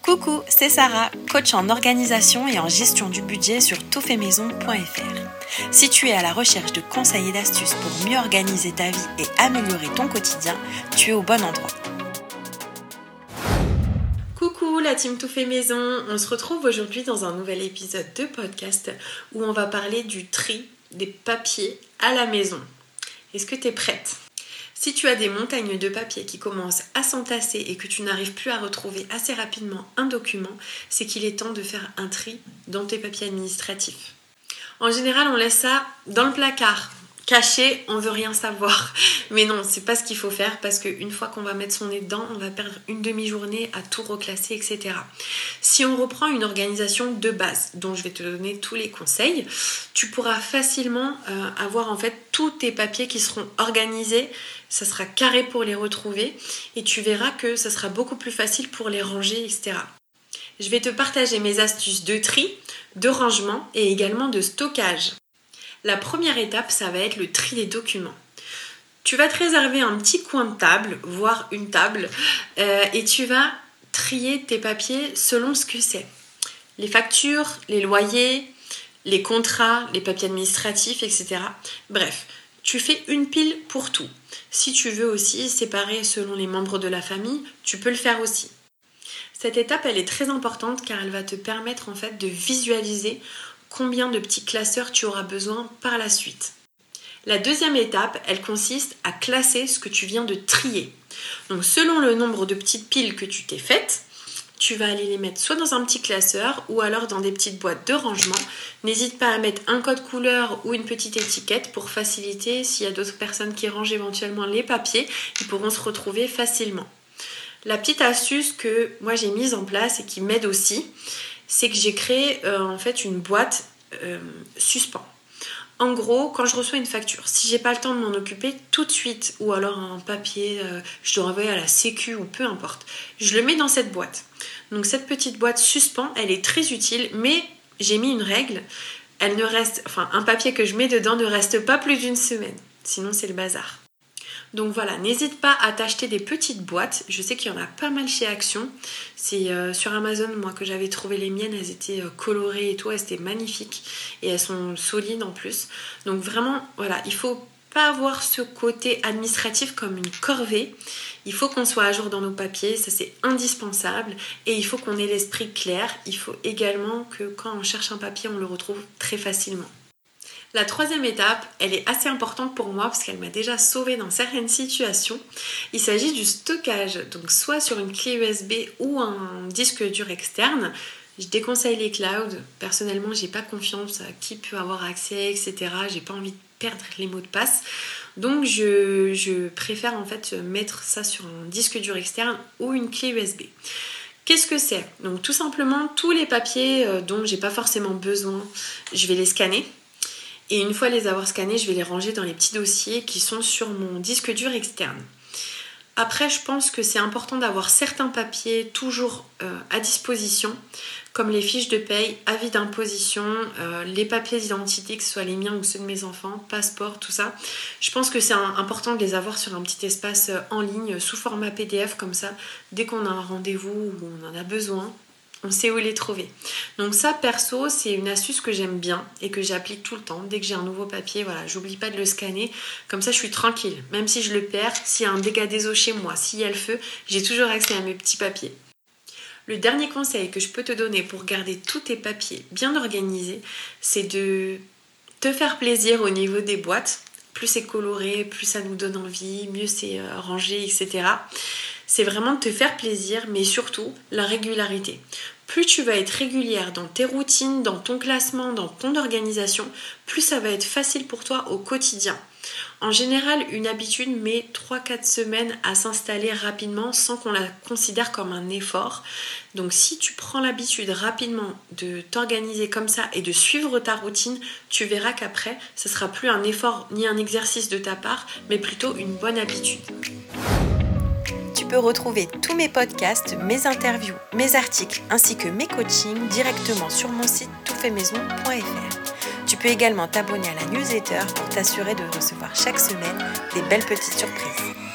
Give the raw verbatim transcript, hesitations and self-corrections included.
Coucou, c'est Sarah, coach en organisation et en gestion du budget sur tout fait maison point f r. Si tu es à la recherche de conseils et d'astuces pour mieux organiser ta vie et améliorer ton quotidien, tu es au bon endroit. Coucou la team Tout fait maison, on se retrouve aujourd'hui dans un nouvel épisode de podcast où on va parler du tri des papiers à la maison. Est-ce que tu es prête ? Si tu as des montagnes de papier qui commencent à s'entasser et que tu n'arrives plus à retrouver assez rapidement un document, c'est qu'il est temps de faire un tri dans tes papiers administratifs. En général, on laisse ça dans le placard, caché, on veut rien savoir. Mais non, c'est pas ce qu'il faut faire parce qu'une fois qu'on va mettre son nez dedans, on va perdre une demi-journée à tout reclasser, et cetera. Si on reprend une organisation de base, dont je vais te donner tous les conseils, tu pourras facilement euh, avoir en fait tous tes papiers qui seront organisés. Ça sera carré pour les retrouver et tu verras que ça sera beaucoup plus facile pour les ranger, et cetera. Je vais te partager mes astuces de tri, de rangement et également de stockage. La première étape, ça va être le tri des documents. Tu vas te réserver un petit coin de table, voire une table, euh, et tu vas trier tes papiers selon ce que c'est. Les factures, les loyers, les contrats, les papiers administratifs, et cetera. Bref, tu fais une pile pour tout. Si tu veux aussi séparer selon les membres de la famille, tu peux le faire aussi. Cette étape, elle est très importante car elle va te permettre en fait de visualiser combien de petits classeurs tu auras besoin par la suite. La deuxième étape, elle consiste à classer ce que tu viens de trier. Donc selon le nombre de petites piles que tu t'es faites, tu vas aller les mettre soit dans un petit classeur ou alors dans des petites boîtes de rangement. N'hésite pas à mettre un code couleur ou une petite étiquette pour faciliter. S'il y a d'autres personnes qui rangent éventuellement les papiers, ils pourront se retrouver facilement. La petite astuce que moi j'ai mise en place et qui m'aide aussi, c'est que j'ai créé euh, en fait une boîte euh, suspens. En gros, quand je reçois une facture, si j'ai pas le temps de m'en occuper tout de suite ou alors un papier, euh, je dois envoyer à la sécu ou peu importe, je le mets dans cette boîte. Donc cette petite boîte suspens, elle est très utile, mais j'ai mis une règle. Elle ne reste, enfin un papier que je mets dedans ne reste pas plus d'une semaine, sinon c'est le bazar. Donc voilà, n'hésite pas à t'acheter des petites boîtes. Je sais qu'il y en a pas mal chez Action. C'est euh, sur Amazon, moi, que j'avais trouvé les miennes. Elles étaient euh, colorées et tout. Elles étaient magnifiques. Et elles sont solides en plus. Donc vraiment, voilà, il faut pas avoir ce côté administratif comme une corvée. Il faut qu'on soit à jour dans nos papiers. Ça, c'est indispensable. Et il faut qu'on ait l'esprit clair. Il faut également que quand on cherche un papier, on le retrouve très facilement. La troisième étape, elle est assez importante pour moi parce qu'elle m'a déjà sauvée dans certaines situations. Il s'agit du stockage, donc soit sur une clé U S B ou un disque dur externe. Je déconseille les clouds. Personnellement, j'ai pas confiance à qui peut avoir accès, et cetera. J'ai pas envie de perdre les mots de passe. Donc je, je préfère en fait mettre ça sur un disque dur externe ou une clé U S B. Qu'est-ce que c'est ? Donc tout simplement, tous les papiers dont j'ai pas forcément besoin, je vais les scanner. Et une fois les avoir scannés, je vais les ranger dans les petits dossiers qui sont sur mon disque dur externe. Après, je pense que c'est important d'avoir certains papiers toujours euh, à disposition, comme les fiches de paye, avis d'imposition, euh, les papiers d'identité, que ce soit les miens ou ceux de mes enfants, passeport, tout ça. Je pense que c'est un, important de les avoir sur un petit espace en ligne, sous format P D F, comme ça, dès qu'on a un rendez-vous ou on en a besoin, on sait où les trouver. Donc ça, perso, c'est une astuce que j'aime bien et que j'applique tout le temps. Dès que j'ai un nouveau papier, voilà, j'oublie pas de le scanner. Comme ça, je suis tranquille. Même si je le perds, s'il y a un dégât des eaux chez moi, s'il y a le feu, j'ai toujours accès à mes petits papiers. Le dernier conseil que je peux te donner pour garder tous tes papiers bien organisés, c'est de te faire plaisir au niveau des boîtes. Plus c'est coloré, plus ça nous donne envie, mieux c'est rangé, et cetera. C'est vraiment de te faire plaisir, mais surtout la régularité. Plus tu vas être régulière dans tes routines, dans ton classement, dans ton organisation, plus ça va être facile pour toi au quotidien. En général, une habitude met trois à quatre semaines à s'installer rapidement sans qu'on la considère comme un effort. Donc si tu prends l'habitude rapidement de t'organiser comme ça et de suivre ta routine, tu verras qu'après, ce ne sera plus un effort ni un exercice de ta part, mais plutôt une bonne habitude. Tu peux retrouver tous mes podcasts, mes interviews, mes articles ainsi que mes coachings directement sur mon site tout fait maison point f r. Tu peux également t'abonner à la newsletter pour t'assurer de recevoir chaque semaine des belles petites surprises.